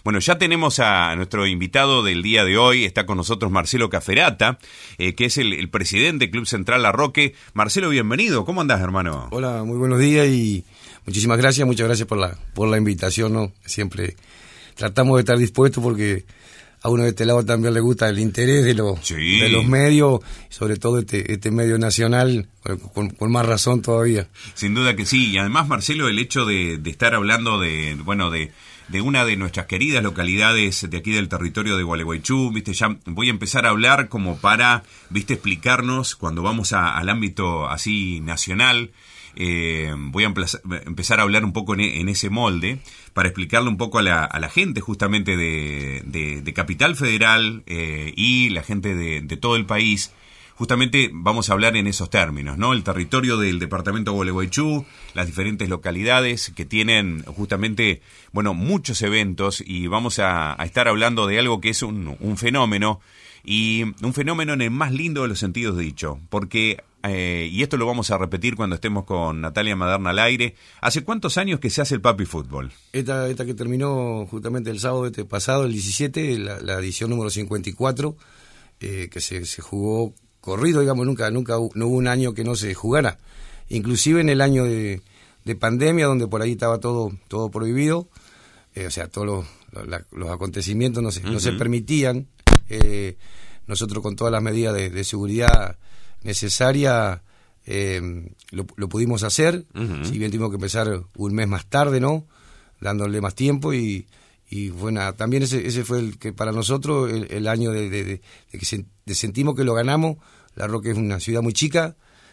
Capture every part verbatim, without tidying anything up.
Bueno, ya tenemos a nuestro invitado del día de hoy, está con nosotros Marcelo Caferata, eh, que es el, el presidente del Club Central La Roque. Marcelo, bienvenido, ¿cómo andás, hermano? Hola, muy buenos días y muchísimas gracias, muchas gracias por la, por la invitación, ¿no? Siempre tratamos de estar dispuestos porque a uno de este lado también le gusta el interés de los, sí. de los medios, sobre todo este, este medio nacional, con, con más razón todavía. Sin duda que sí, y además, Marcelo, el hecho de, de estar hablando de, bueno, de, de una de nuestras queridas localidades de aquí del territorio de Gualeguaychú, viste, ya voy a empezar a hablar como para, viste, explicarnos cuando vamos a, al ámbito así nacional. Eh, voy a empezar a hablar un poco en, en ese molde para explicarle un poco a la, a la gente justamente de, de, de Capital Federal eh, y la gente de, de todo el país. Justamente vamos a hablar en esos términos, ¿no? El territorio del departamento de Gualeguaychú, las diferentes localidades que tienen justamente, bueno, muchos eventos, y vamos a, a estar hablando de algo que es un, un fenómeno, y un fenómeno en el más lindo de los sentidos dicho, porque, eh, y esto lo vamos a repetir cuando estemos con Natalia Maderna al aire, ¿hace cuántos años que se hace el Papi Fútbol? Esta, esta que terminó justamente el sábado este pasado, el diecisiete, la, la edición número cincuenta y cuatro, eh, que se, se jugó corrido, digamos, nunca nunca no hubo un año que no se jugara, inclusive en el año de, de pandemia, donde por ahí estaba todo todo prohibido, eh, o sea, todos los, los, los acontecimientos no se, uh-huh. no se permitían. Eh, nosotros con todas las medidas de, de seguridad necesarias eh, lo, lo pudimos hacer, uh-huh. si bien tuvimos que empezar un mes más tarde, ¿no? Dándole más tiempo y, y bueno, también ese, ese fue el que para nosotros el, el año de, de, de, de que se, de sentimos que lo ganamos. La Roque es una ciudad muy chica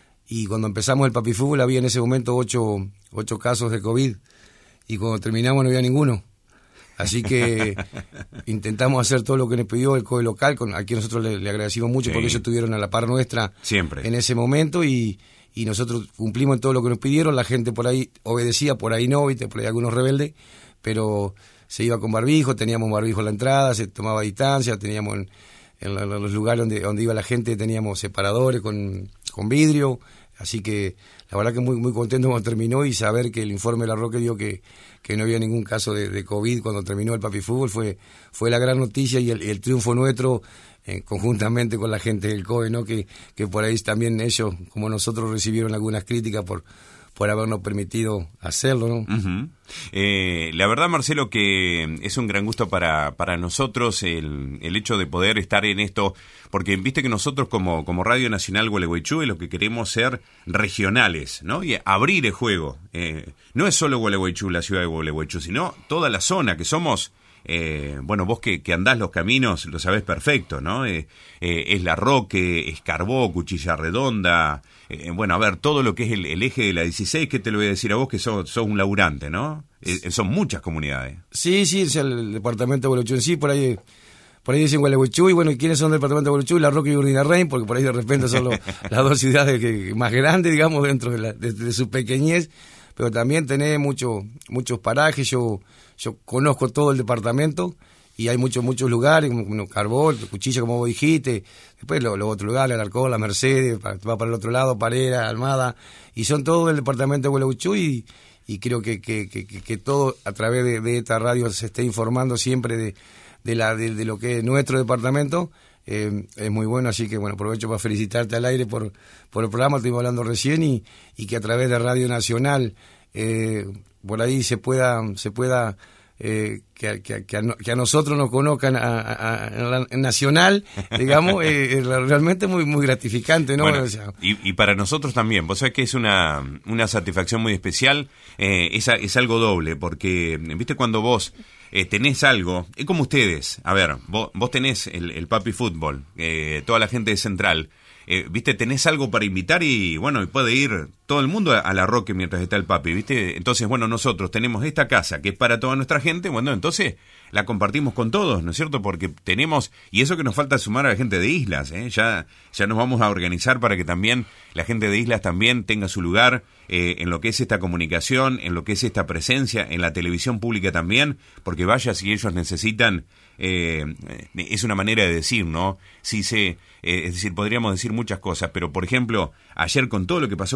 y cuando empezamos el Papi Fútbol había en ese momento ocho, ocho casos de COVID y cuando terminamos no había ninguno. Así que intentamos hacer todo lo que nos pidió el C O E local, con, a quien nosotros le, le agradecimos mucho, sí. porque ellos estuvieron a la par nuestra siempre en ese momento y, y nosotros cumplimos en todo lo que nos pidieron. La gente por ahí obedecía, por ahí no, ¿viste? Por ahí algunos rebeldes, pero se iba con barbijo, teníamos barbijo en la entrada, se tomaba distancia, teníamos en, en, en los lugares donde, donde iba la gente teníamos separadores con, con vidrio, así que la verdad que muy muy contento cuando terminó y saber que el informe de La Roque dio que, que no había ningún caso de, de COVID cuando terminó el Papi Fútbol fue, fue la gran noticia y el, el triunfo nuestro eh, conjuntamente con la gente del C O E, ¿no? Que, que por ahí también ellos, como nosotros, recibieron algunas críticas por por habernos permitido hacerlo, ¿no? Uh-huh. Eh, la verdad, Marcelo, que es un gran gusto para, para nosotros el, el hecho de poder estar en esto, porque viste que nosotros como, como Radio Nacional Gualeguaychú es lo que queremos ser regionales, ¿no? Y abrir el juego. Eh, no es solo Gualeguaychú, la ciudad de Gualeguaychú, sino toda la zona que somos. Eh, bueno, vos que, que andás los caminos lo sabés perfecto, ¿no? Eh, eh, es La Roque, es Carbó, Cuchilla Redonda, eh, bueno, a ver, todo lo que es el, el eje de la dieciséis, que te lo voy a decir a vos que sos, sos un laburante, ¿no? Eh, son muchas comunidades. Sí, sí, es el departamento de Gualeguaychú en sí, por ahí por ahí dicen Gualeguaychú, y bueno, ¿y quiénes son del departamento de Gualeguaychú? La Roque y Urdinarrain, porque por ahí de repente son los, las dos ciudades que, más grandes, digamos, dentro de, la, de, de su pequeñez, pero también tenés mucho, muchos parajes. Yo yo conozco todo el departamento y hay muchos muchos lugares, como Carbón, Cuchilla, como vos dijiste, después los, los otros lugares, Alarcón, La Mercedes, para, va para el otro lado, Parera, Almada, y son todos del departamento de Gualeguaychú y, y creo que, que, que, que todo a través de, de esta radio se esté informando siempre de, de, la, de, de lo que es nuestro departamento. Eh, es muy bueno, así que bueno, aprovecho para felicitarte al aire por, por el programa, estuvimos hablando recién, y, y que a través de Radio Nacional eh, por ahí se pueda se pueda eh, que, que, que, a, que a nosotros nos conozcan a, a, a, a nacional, digamos, eh, es realmente muy muy gratificante, ¿no? Bueno, o sea, y, y para nosotros también, vos sabés que es una, una satisfacción muy especial, eh, es, es algo doble, porque, viste, cuando vos eh, tenés algo, es como ustedes, a ver, vos, vos tenés el, el Papi Fútbol, eh, toda la gente de Central, eh, viste, tenés algo para invitar y bueno, y puede ir todo el mundo a, a La Roque mientras está el Papi, viste, entonces bueno, nosotros tenemos esta casa que es para toda nuestra gente, bueno, entonces la compartimos con todos, ¿no es cierto? Porque tenemos, y eso que nos falta sumar a la gente de Islas, ¿eh? ya, ya nos vamos a organizar para que también la gente de Islas también tenga su lugar eh, en lo que es esta comunicación, en lo que es esta presencia, en la televisión pública también, porque vaya si ellos necesitan, eh, es una manera de decir, ¿no? Si se, eh, es decir, podríamos decir muchas cosas, pero por ejemplo, ayer con todo lo que pasó con el puente,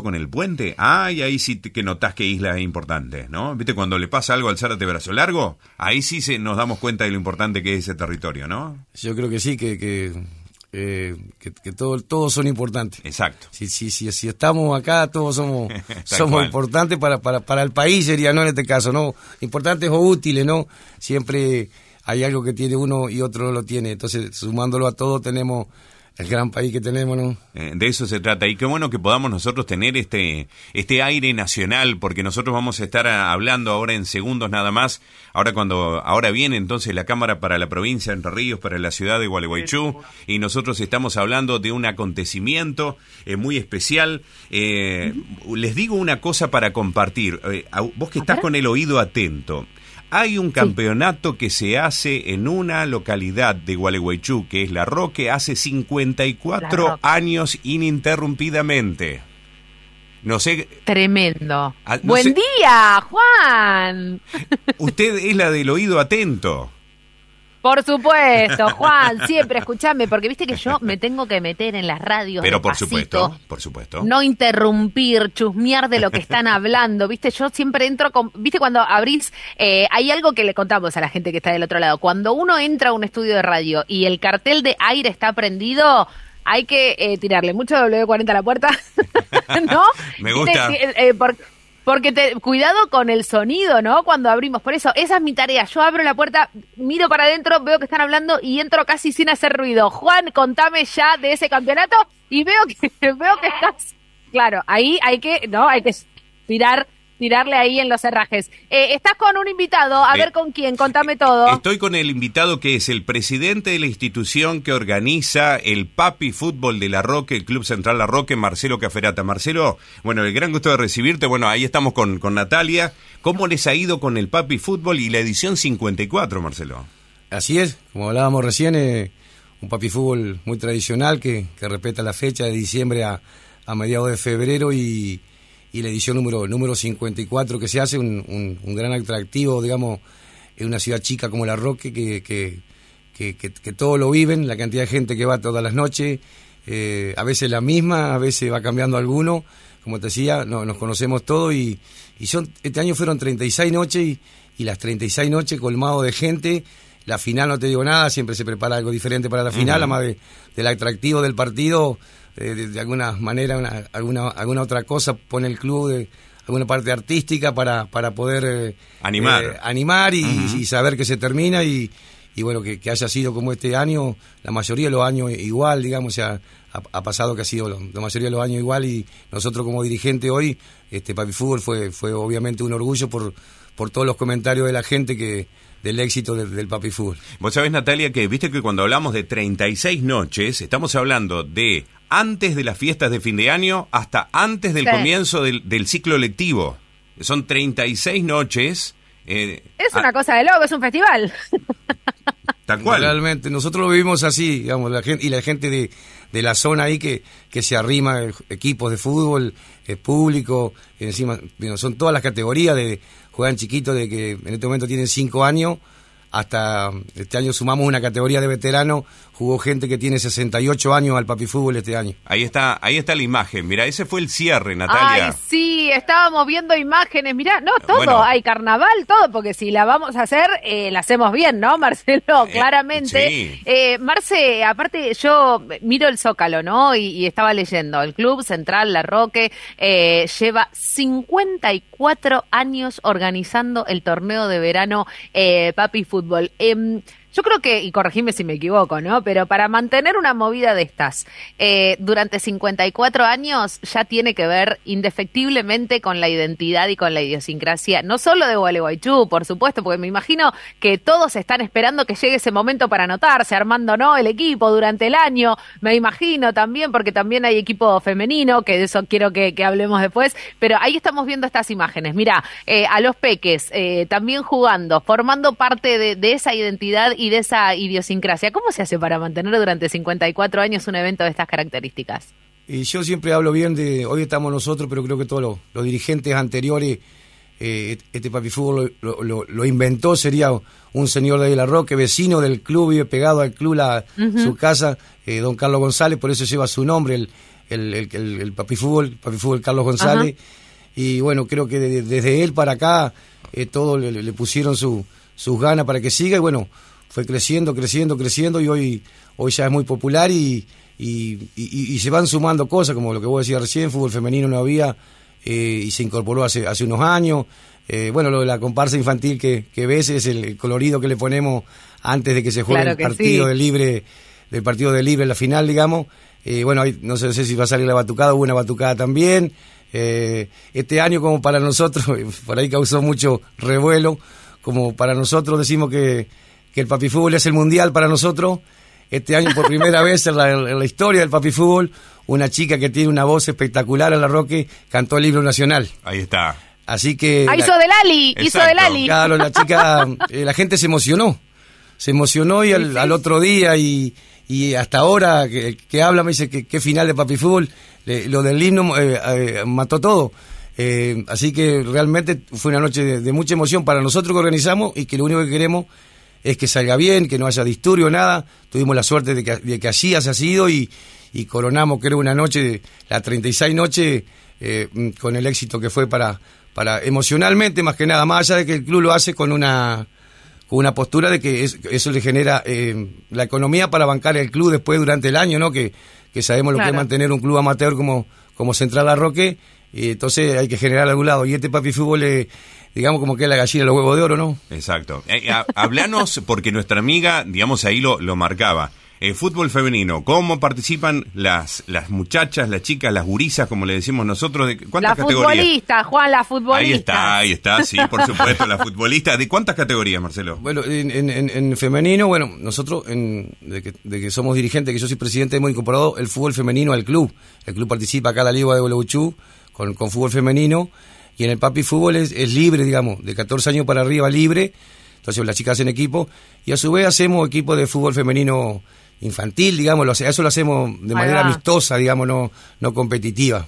Puente, ah, y ahí sí que notás que Isla es importante, ¿no? ¿Viste? Cuando le pasa algo al Zárate Brazo Largo, ahí sí se, nos damos cuenta de lo importante que es ese territorio, ¿no? Yo creo que sí, que que, eh, que, que todo, todos son importantes. Exacto. Si, si, si, si estamos acá, todos somos somos importantes para, para, para el país, sería, ¿no? En este caso, ¿no? Importantes o útiles, ¿no? Siempre hay algo que tiene uno y otro no lo tiene. Entonces, sumándolo a todo, tenemos el gran país que tenemos, ¿no? Eh, de eso se trata. Y qué bueno que podamos nosotros tener este este aire nacional, porque nosotros vamos a estar a, hablando ahora en segundos nada más. Ahora cuando ahora viene entonces la Cámara para la provincia de Entre Ríos, para la ciudad de Gualeguaychú, y nosotros estamos hablando de un acontecimiento eh, muy especial. Eh, les digo una cosa para compartir. Eh, vos que estás con el oído atento. Hay un campeonato sí. que se hace en una localidad de Gualeguaychú, que es La Roque, hace cincuenta y cuatro años ininterrumpidamente. No sé... Tremendo. A, no ¡Buen sé, día, Juan! Usted es la del oído atento. Por supuesto, Juan, siempre escuchame, porque viste que yo me tengo que meter en las radios. Pero por despacito, supuesto, por supuesto. No interrumpir, chusmear de lo que están hablando, viste, yo siempre entro con, viste cuando abrís, eh, hay algo que le contamos a la gente que está del otro lado, cuando uno entra a un estudio de radio y el cartel de aire está prendido, hay que eh, tirarle mucho doble cuarenta a la puerta, ¿no? Me gusta. Eh, eh, porque... Porque te, cuidado con el sonido, ¿no? Cuando abrimos. Por eso, esa es mi tarea. Yo abro la puerta, miro para adentro, veo que están hablando y entro casi sin hacer ruido. Juan, contame ya de ese campeonato y veo que veo que estás... Claro, ahí hay que, ¿no? Hay que tirar... tirarle ahí en los herrajes. Eh, estás con un invitado, a eh, ver con quién, contame todo. Estoy con el invitado que es el presidente de la institución que organiza el Papi Fútbol de La Roque, el Club Central La Roque, Marcelo Caferata. Marcelo, bueno, el gran gusto de recibirte. Bueno, ahí estamos con, con Natalia. ¿Cómo les ha ido con el Papi Fútbol y la edición cincuenta y cuatro, Marcelo? Así es, como hablábamos recién, eh, un Papi Fútbol muy tradicional que, que respeta la fecha de diciembre a, a mediados de febrero y... y la edición número número cincuenta y cuatro que se hace, un, un, un gran atractivo, digamos, en una ciudad chica como La Roque, que, que, que, que, que todos lo viven, la cantidad de gente que va todas las noches, eh, a veces la misma, a veces va cambiando alguno, como te decía, no, nos conocemos todos y, y son este año fueron treinta y seis noches y, y las treinta y seis noches colmado de gente. La final no te digo nada, siempre se prepara algo diferente para la final, uh-huh. además de, del atractivo del partido. De, de, de alguna manera, una, alguna alguna otra cosa pone el club, de alguna parte artística para para poder eh, animar eh, animar y, uh-huh. y saber que se termina y, y bueno, que, que haya sido como este año, la mayoría de los años igual, digamos, o sea, ha, ha pasado que ha sido lo, la mayoría de los años igual y nosotros como dirigente hoy, este Papi Fútbol fue fue obviamente un orgullo por por todos los comentarios de la gente que del éxito del, del Papi Fútbol. Vos sabés, Natalia, que viste que cuando hablamos de treinta y seis noches, estamos hablando de antes de las fiestas de fin de año hasta antes del sí. comienzo del, del ciclo lectivo. Son treinta y seis noches. Eh, es una a... cosa de loco, es un festival. Tal cual. Realmente, nosotros lo vivimos así, digamos, la gente, y la gente de, de la zona ahí que, que se arrima, equipos de fútbol, eh, público, encima, bueno, son todas las categorías de juegan chiquitos de que en este momento tienen cinco años, hasta este año sumamos una categoría de veterano, jugó gente que tiene sesenta y ocho años al Papi Fútbol este año. Ahí está, ahí está la imagen, mira, ese fue el cierre, Natalia. Ay, sí, estábamos viendo imágenes, mirá, no, todo, bueno, hay carnaval, todo, porque si la vamos a hacer, eh, la hacemos bien, ¿no, Marcelo? Eh, Claramente. Sí. Eh, Marce, aparte yo miro el Zócalo, ¿no? Y, y estaba leyendo, el Club Central La Roque eh, lleva cincuenta y cuatro años organizando el torneo de verano eh, Papi Fútbol. Eh, Yo creo que, y corregime si me equivoco, ¿no? Pero para mantener una movida de estas eh, durante cincuenta y cuatro años ya tiene que ver indefectiblemente con la identidad y con la idiosincrasia, no solo de Gualeguaychú, por supuesto, porque me imagino que todos están esperando que llegue ese momento para anotarse, armando, ¿no?, el equipo durante el año, me imagino también, porque también hay equipo femenino, que de eso quiero que, que hablemos después, pero ahí estamos viendo estas imágenes. Mirá, eh, a los peques eh, también jugando, formando parte de, de esa identidad y de esa idiosincrasia. ¿Cómo se hace para mantener durante cincuenta y cuatro años un evento de estas características? Y yo siempre hablo bien de, hoy estamos nosotros, pero creo que todos los, los dirigentes anteriores, eh, este Papi Fútbol lo, lo, lo inventó, sería un señor de La Roque, vecino del club, vive pegado al club, la, uh-huh. su casa, eh, don Carlos González, por eso lleva su nombre, el, el, el, el, el Papi Fútbol, Papi Fútbol Carlos González. Ajá. Y bueno, creo que de, desde él para acá, eh, todos le, le pusieron su, sus ganas para que siga, y bueno, fue creciendo, creciendo, creciendo, y hoy, hoy ya es muy popular, y, y, y, y se van sumando cosas, como lo que vos decías recién, fútbol femenino no había, eh, y se incorporó hace, hace unos años. Eh, bueno, lo de la comparsa infantil que, que ves es el, el colorido que le ponemos antes de que se juegue claro el partido sí. de libre, del partido de libre en la final, digamos. Eh, bueno, ahí, no sé, no sé si va a salir la batucada, hubo una batucada también. Eh, este año, como para nosotros, por ahí causó mucho revuelo, como para nosotros decimos que, que el Papi Fútbol es el mundial para nosotros. Este año, por primera vez en la, en la historia del Papi Fútbol, una chica que tiene una voz espectacular en la Roque cantó el himno nacional. Ahí está. Así que... Ah, hizo del Ali, hizo del Ali. Claro, la chica, eh, la gente se emocionó, se emocionó y al, sí, sí. al otro día y, y hasta ahora que, que habla me dice que qué final de Papi Fútbol, eh, lo del himno eh, eh, mató todo. Eh, así que realmente fue una noche de, de mucha emoción para nosotros que organizamos, y que lo único que queremos es que salga bien, que no haya disturbio, nada. Tuvimos la suerte de que, de que así haya sido, y, y coronamos, creo, una noche, la treinta y seis noche, eh, con el éxito que fue para... para emocionalmente, más que nada, más allá de que el club lo hace con una con una postura de que es, eso le genera eh, la economía para bancar el club después durante el año, ¿no? Que, que sabemos claro. lo que es mantener un club amateur como, como Central La Roque, y entonces hay que generar a algún lado. Y este Papi Fútbol, eh, digamos, como que es la gallina de los huevos de oro, ¿no? Exacto. Eh, hablanos, porque nuestra amiga, digamos, ahí lo, lo marcaba. El fútbol femenino, ¿cómo participan las las muchachas, las chicas, las gurisas, como le decimos nosotros? ¿De cuántas la categorías? La futbolista, Juan, la futbolista. Ahí está, ahí está, sí, por supuesto, la futbolista. ¿De cuántas categorías, Marcelo? Bueno, en, en, en femenino, bueno, nosotros, en, de, que, de que somos dirigentes, que yo soy presidente, hemos incorporado el fútbol femenino al club. El club participa acá en la Liga de Gualeguaychú con, con fútbol femenino, y en el Papi Fútbol es, es libre, digamos, de catorce años para arriba libre. Entonces las chicas hacen equipo, y a su vez hacemos equipo de fútbol femenino infantil, digamos, eso lo hacemos de manera amistosa, digamos, no, no competitiva.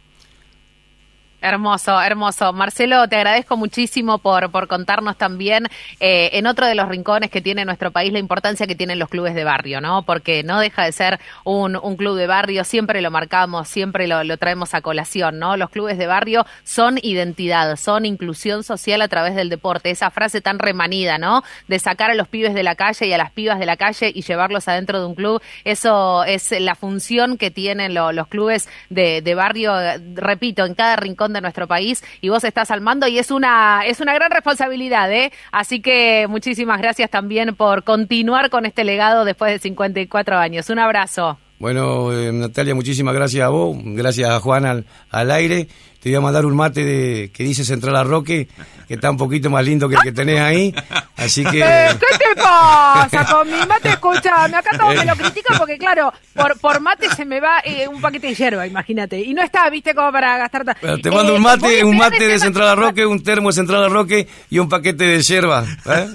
Hermoso, hermoso. Marcelo, te agradezco muchísimo por, por contarnos también eh, en otro de los rincones que tiene nuestro país la importancia que tienen los clubes de barrio, ¿no? Porque no deja de ser un, un club de barrio, siempre lo marcamos, siempre lo, lo traemos a colación, ¿no? Los clubes de barrio son identidad, son inclusión social a través del deporte, esa frase tan remanida, ¿no? De sacar a los pibes de la calle y a las pibas de la calle y llevarlos adentro de un club, eso es la función que tienen lo, los clubes de, de barrio, repito, en cada rincón de nuestro país, y vos estás al mando, y es una es una gran responsabilidad, ¿eh? Así que muchísimas gracias también por continuar con este legado después de cincuenta y cuatro años. Un abrazo. Bueno, eh, Natalia, muchísimas gracias a vos, gracias a Juan al, al aire. Te voy a mandar un mate de que dice Central La Roque, que está un poquito más lindo que el que tenés ahí, así que... Eh, ¿Qué te pasa con mi mate? Escúchame, acá todos me lo critican porque, claro, por por mate se me va eh, un paquete de yerba, imagínate, y no está, viste, como para gastar... Ta... Bueno, te mando eh, un mate, un mate de Central La Roque, un termo de Central La Roque y un paquete de yerba, ¿eh?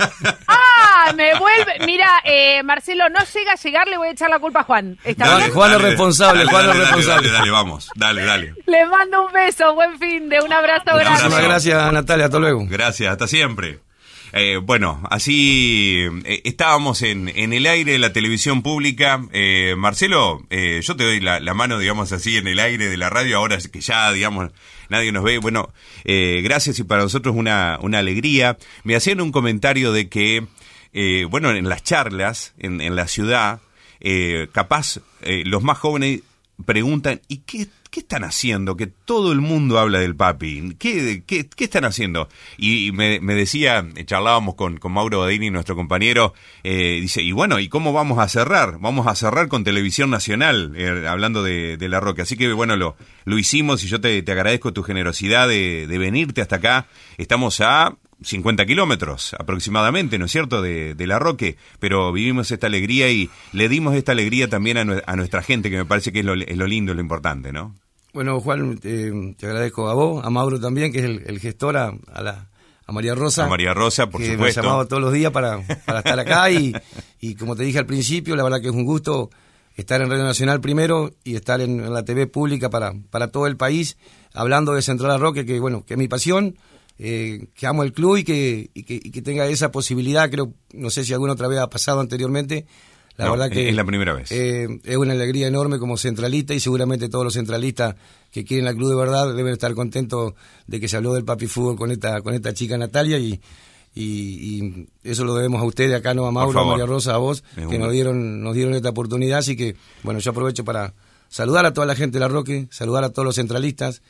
¡Ah! Me vuelve... Mira, eh, Marcelo, no llega a llegar, le voy a echar la culpa a Juan. ¿Está dale, bien? Juan es responsable, dale, Juan dale, es responsable. Dale, dale, vamos, dale, dale. Le mando un beso, buen fin de un abrazo grande. Muchísimas gracias, Natalia, hasta luego. Gracias, hasta siempre. Eh, bueno, así eh, estábamos en, en el aire de la televisión pública. Eh, Marcelo, eh, yo te doy la, la mano, digamos así, en el aire de la radio, ahora que ya, digamos, nadie nos ve. Bueno, eh, gracias, y para nosotros una, una alegría. Me hacían un comentario de que, eh, bueno, en las charlas, en, en la ciudad, eh, capaz eh, los más jóvenes preguntan, ¿y qué ¿qué están haciendo? Que todo el mundo habla del Papi. ¿Qué, qué, qué están haciendo? Y me, me decía, charlábamos con, con Mauro Badini, nuestro compañero, eh, dice, y bueno, ¿y cómo vamos a cerrar? Vamos a cerrar con Televisión Nacional, eh, hablando de, de La Roque. Así que, bueno, lo, lo hicimos, y yo te, te agradezco tu generosidad de, de venirte hasta acá. Estamos a cincuenta kilómetros aproximadamente, ¿no es cierto?, de, de La Roque, pero vivimos esta alegría y le dimos esta alegría también a, nu- a nuestra gente, que me parece que es lo, es lo lindo, lo importante, ¿no? Bueno, Juan, eh, te agradezco a vos, a Mauro también, que es el, el gestor, a, a, la, a María Rosa. A María Rosa, por que supuesto. Me ha llamado todos los días para, para estar acá, y, y como te dije al principio, la verdad que es un gusto estar en Radio Nacional primero y estar en, en la T V pública para, para todo el país, hablando de Central La Roque, que bueno, que es mi pasión. Eh, que amo el club y que, y, que, y que tenga esa posibilidad. Creo, no sé si alguna otra vez ha pasado anteriormente, La no, verdad que es la primera vez. Eh, es una alegría enorme como centralista, y seguramente todos los centralistas que quieren la Club de verdad deben estar contentos de que se habló del papi fútbol con esta con esta chica Natalia, y, y, y eso lo debemos a ustedes acá, no a Mauro, a María Rosa, a vos, es que nos dieron nos dieron esta oportunidad. Así que, bueno, yo aprovecho para saludar a toda la gente de La Roque, saludar a todos los centralistas.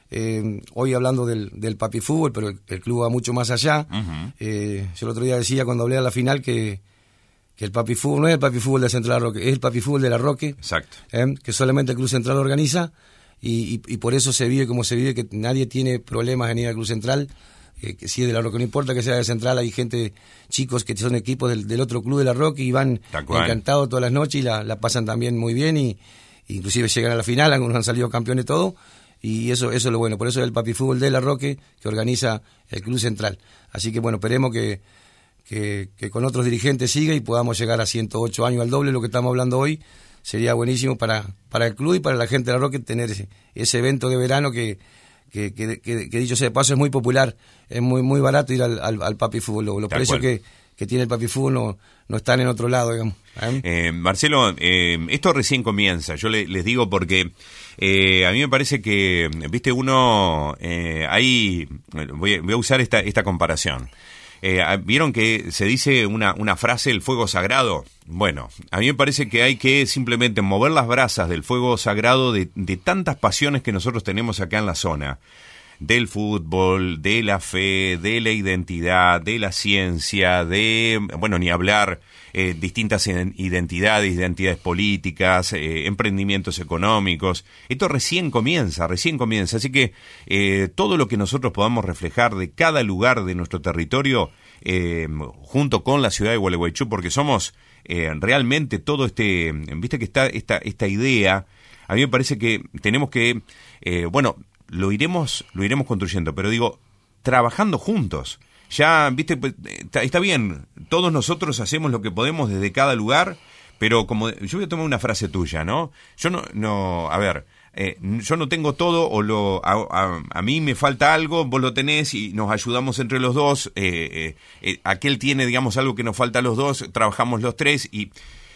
Eh, hoy hablando del, del papi fútbol, pero el, el club va mucho más allá. Uh-huh. eh, yo el otro día decía, cuando hablé a la final, que que el papi fútbol no es el papi fútbol de Central La Roque, es el papi fútbol de La Roque. Exacto. Eh, que solamente el Club Central organiza, y, y, y por eso se vive como se vive, que nadie tiene problemas en ir al Club Central. Eh, que si es de La Roque, no importa que sea de Central, hay gente, chicos que son equipos del, del otro club de La Roque y van encantados todas las noches y la, la pasan también muy bien, y inclusive llegan a la final, algunos han salido campeones todo, y eso, eso es lo bueno. Por eso es el papi fútbol de La Roque que organiza el Club Central. Así que, bueno, esperemos que Que, que con otros dirigentes siga y podamos llegar a ciento ocho años, al doble de lo que estamos hablando hoy. Sería buenísimo para, para el club y para la gente de La Roque tener ese, ese evento de verano que, que, que, que, que dicho sea de paso, es muy popular, es muy muy barato ir al, al, al papi fútbol. Los precios que, que tiene el papi fútbol no, no están en otro lado, digamos. ¿Eh? Eh, Marcelo, eh, esto recién comienza, yo le, les digo porque eh, a mí me parece que, viste, uno, eh, ahí, voy, voy a usar esta, esta comparación. Eh, ¿Vieron que se dice una, una frase, el fuego sagrado? Bueno, a mí me parece que hay que simplemente mover las brasas del fuego sagrado de, de tantas pasiones que nosotros tenemos acá en la zona. Del fútbol, de la fe, de la identidad, de la ciencia, de, bueno, ni hablar, eh, distintas identidades, identidades políticas, eh, emprendimientos económicos. Esto recién comienza, recién comienza. Así que eh, todo lo que nosotros podamos reflejar de cada lugar de nuestro territorio, eh, junto con la ciudad de Gualeguaychú, porque somos eh, realmente todo este, viste que está esta, esta idea, a mí me parece que tenemos que, eh, bueno, lo iremos lo iremos construyendo, pero digo, trabajando juntos. Ya, viste, está, está bien, todos nosotros hacemos lo que podemos desde cada lugar, pero como yo voy a tomar una frase tuya, ¿no? Yo no, no a ver, eh, yo no tengo todo, o lo a, a, a mí me falta algo, vos lo tenés y nos ayudamos entre los dos, eh, eh, eh, aquel tiene, digamos, algo que nos falta a los dos, trabajamos los tres. Y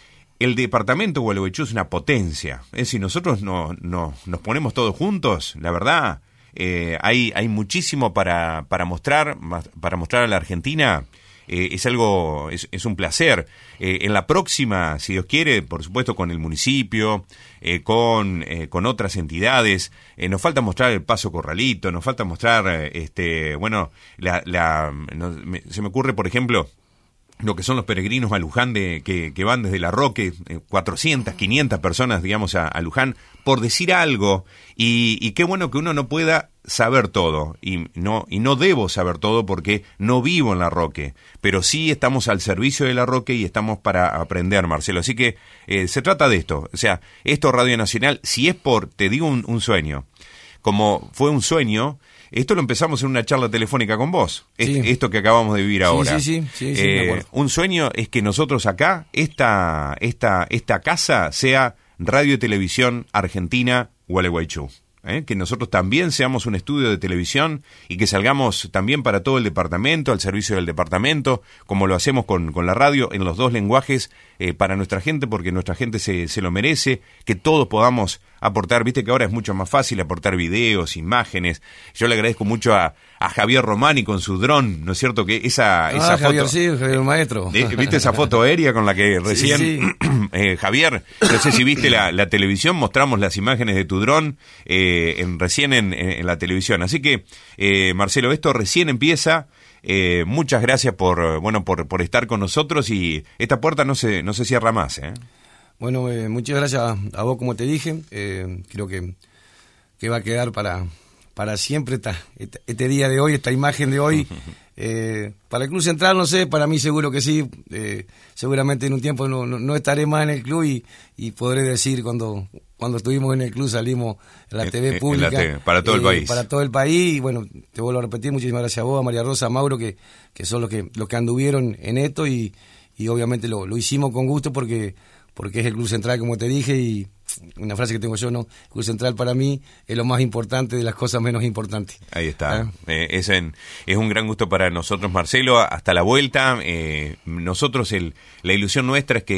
el departamento de Gualeguaychú es una potencia. Es decir, nosotros no, no, nos ponemos todos juntos, la verdad, eh, hay, hay muchísimo para, para mostrar, para mostrar a la Argentina. Eh, es algo, es, es un placer. Eh, en la próxima, si Dios quiere, por supuesto con el municipio, eh, con, eh, con otras entidades, eh, nos falta mostrar el Paso Corralito, nos falta mostrar, eh, este, bueno, la, la, no, me, se me ocurre, por ejemplo, lo que son los peregrinos a Luján de, que, que van desde La Roque, eh, cuatrocientas, quinientas personas, digamos, a, a Luján, por decir algo, y, y qué bueno que uno no pueda saber todo, y no, y no debo saber todo porque no vivo en La Roque, pero sí estamos al servicio de La Roque y estamos para aprender, Marcelo. Así que eh, se trata de esto, o sea, esto Radio Nacional, si es por, te digo un, un sueño, como fue un sueño. Esto lo empezamos en una charla telefónica con vos, sí. Esto que acabamos de vivir ahora. Sí, sí, sí, sí, sí, eh, me acuerdo. Un sueño es que nosotros acá, esta, esta, esta casa sea Radio y Televisión Argentina Gualeguaychú. ¿Eh? Que nosotros también seamos un estudio de televisión y que salgamos también para todo el departamento, al servicio del departamento, como lo hacemos con, con la radio, en los dos lenguajes, eh, para nuestra gente, porque nuestra gente se, se lo merece, que todos podamos aportar. Viste que ahora es mucho más fácil aportar videos, imágenes. Yo le agradezco mucho a, a Javier Romani con su dron, ¿no es cierto? Que esa, ah, esa Javier, foto, sí, Javier Maestro. De, ¿viste esa foto aérea con la que recién, sí, sí. eh, Javier, no sé si viste la, la televisión, mostramos las imágenes de tu dron, eh, en, recién en, en la televisión. Así que, eh, Marcelo, esto recién empieza. Eh, muchas gracias por, bueno, por, por estar con nosotros, y esta puerta no se, no se cierra más, ¿eh? Bueno, eh, muchas gracias a vos, como te dije. Eh, creo que, que va a quedar para, para siempre esta, este, este día de hoy, esta imagen de hoy. Eh, para el Club Central, no sé, para mí seguro que sí. Eh, seguramente en un tiempo no, no, no estaré más en el club, y, y podré decir cuando, cuando estuvimos en el club salimos en la T V pública. En la T V, para todo eh, el país. Para todo el país. Y bueno, te vuelvo a repetir, muchísimas gracias a vos, a María Rosa, a Mauro, que, que son los que, los que anduvieron en esto, y, y obviamente lo, lo hicimos con gusto porque... porque es el Club Central, como te dije, y una frase que tengo yo, ¿no? El Club Central para mí es lo más importante de las cosas menos importantes. Ahí está. ¿Ah? Eh, es, en, es un gran gusto para nosotros, Marcelo. Hasta la vuelta. Eh, nosotros, el, la ilusión nuestra es que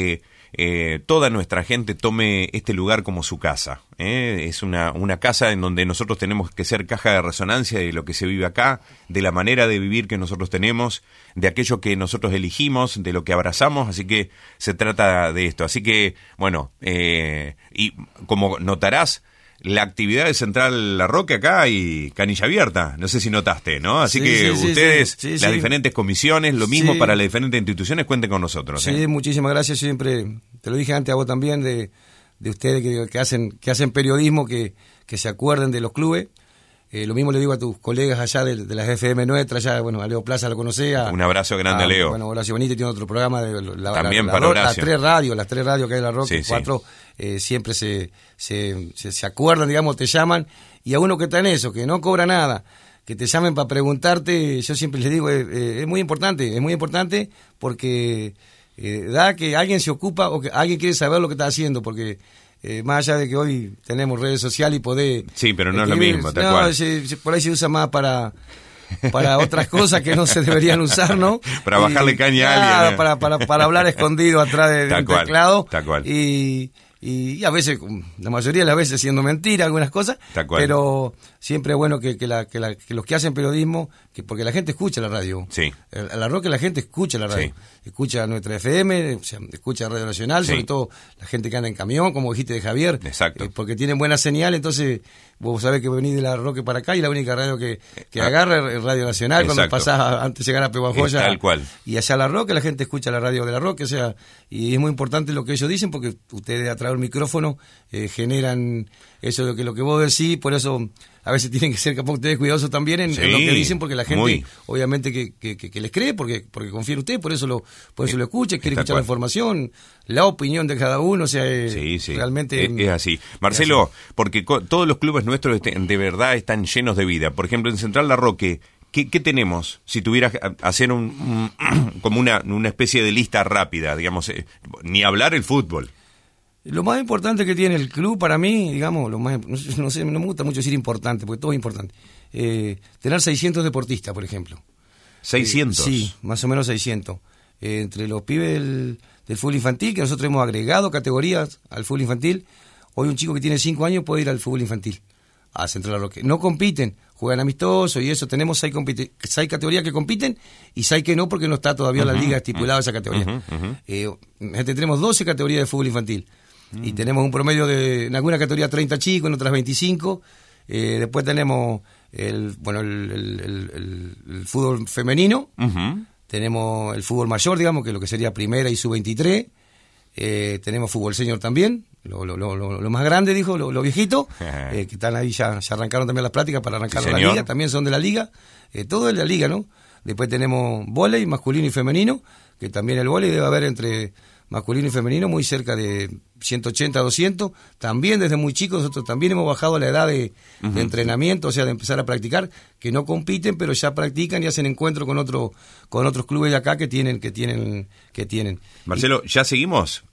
eh, toda nuestra gente tome este lugar como su casa. ¿eh? Es una, una casa en donde nosotros tenemos que ser caja de resonancia de lo que se vive acá, de la manera de vivir que nosotros tenemos, de aquello que nosotros elegimos, de lo que abrazamos, así que se trata de esto. Así que, bueno, eh, y como notarás, la actividad de Central La Roque acá y canilla abierta, no sé si notaste, ¿no? Así sí, que sí, ustedes, sí, sí, las sí. diferentes comisiones, lo mismo Sí. para las diferentes instituciones, cuenten con nosotros. Sí, ¿eh? muchísimas gracias. Siempre, te lo dije antes a vos también, de, de ustedes que, que hacen que hacen periodismo, que, que se acuerden de los clubes. Eh, lo mismo le digo a tus colegas allá de, de las F M nuestras, allá, bueno, a Leo Plaza lo conocía. Un abrazo grande a Leo. Bueno, Horacio Benítez tiene otro programa, de la, También la, para la, Horacio. Las tres radios, las tres radios que hay en La Roque, Sí, sí. cuatro, eh, siempre se, se, se, se acuerdan, digamos, te llaman, y a uno que está en eso, que no cobra nada, que te llamen para preguntarte, yo siempre les digo, eh, eh, es muy importante, es muy importante porque eh, da que alguien se ocupa o que alguien quiere saber lo que está haciendo, porque eh, más allá de que hoy tenemos redes sociales y poder... Sí, pero no es lo escribir, mismo, tal no, cual. se- se- por ahí se usa más para... para otras cosas que no se deberían usar, ¿no? Para bajarle caña a claro, alguien, ¿eh? para, para, para hablar escondido atrás de, de Tal un cual, teclado. tal cual. Y, y, y a veces, la mayoría de las veces siendo mentira algunas cosas, Tal cual. pero siempre es bueno que, que, la, que, la, que los que hacen periodismo, que porque la gente escucha la radio. Sí. A La Roque la gente escucha la radio. Sí. Escucha nuestra F M, o sea, escucha Radio Nacional, Sí. sobre todo la gente que anda en camión, como dijiste de Javier. Exacto. eh, porque tienen buena señal, entonces vos sabés que venís de La Roque para acá y la única radio que, que Ah. agarra es Radio Nacional, cuando Exacto. pasás antes de llegar a Pehuajoya. Es tal cual. Y allá La Roque la gente escucha la radio de La Roque, o sea, y es muy importante lo que ellos dicen porque ustedes a través del micrófono eh, generan eso de lo que lo que vos decís, por eso a veces tienen que ser capaz ustedes cuidadosos también en, Sí, en lo que dicen, porque la gente muy. obviamente que, que, que, que les cree, porque porque confía en ustedes, por eso lo por eso lo escucha, quiere Tal escuchar la cual. información, la opinión de cada uno, o sea, eh, Sí, sí. realmente es, es así. Marcelo, porque co- todos los clubes nuestros este- de verdad están llenos de vida. Por ejemplo, en Central La Roque, ¿qué, qué tenemos? Si tuvieras que hacer un, un- como una, una especie de lista rápida, digamos, eh, ni hablar el fútbol. Lo más importante que tiene el club para mí, digamos, lo más, no, sé, no sé, no me gusta mucho decir importante, porque todo es importante. Eh, tener seiscientos deportistas, por ejemplo. seiscientos. Eh, sí, más o menos seiscientos. Eh, entre los pibes del, del fútbol infantil, que nosotros hemos agregado categorías al fútbol infantil. Hoy un chico que tiene cinco años puede ir al fútbol infantil, a Central La Roque. No compiten, juegan amistosos y eso. Tenemos seis, compiti- seis categorías que compiten y seis que no, porque no está todavía en la liga estipulada esa categoría. Ujú, ujú. Eh, gente, tenemos doce categorías de fútbol infantil. Y tenemos un promedio de, en alguna categoría treinta chicos, en otras veinticinco. Eh, después tenemos el, bueno, el, el- el- el- el fútbol femenino. Ujú. Tenemos el fútbol mayor, digamos, que es lo que sería primera y sub veintitrés. Eh, tenemos fútbol senior también, lo, lo, lo, lo- lo más grande, dijo, lo, lo viejito, eh, que están ahí, ya, ya arrancaron también las prácticas para arrancar Sí, la señor. liga, también son de la liga, eh, todo es de la liga, ¿no? Después tenemos vóley masculino y femenino, que también el vóley debe haber entre masculino y femenino muy cerca de ciento ochenta, doscientos, también desde muy chicos nosotros también hemos bajado la edad de, de entrenamiento, o sea, de empezar a practicar, que no compiten, pero ya practican y hacen encuentro con otro, con otros clubes de acá que tienen, que tienen, que tienen. Marcelo, ya seguimos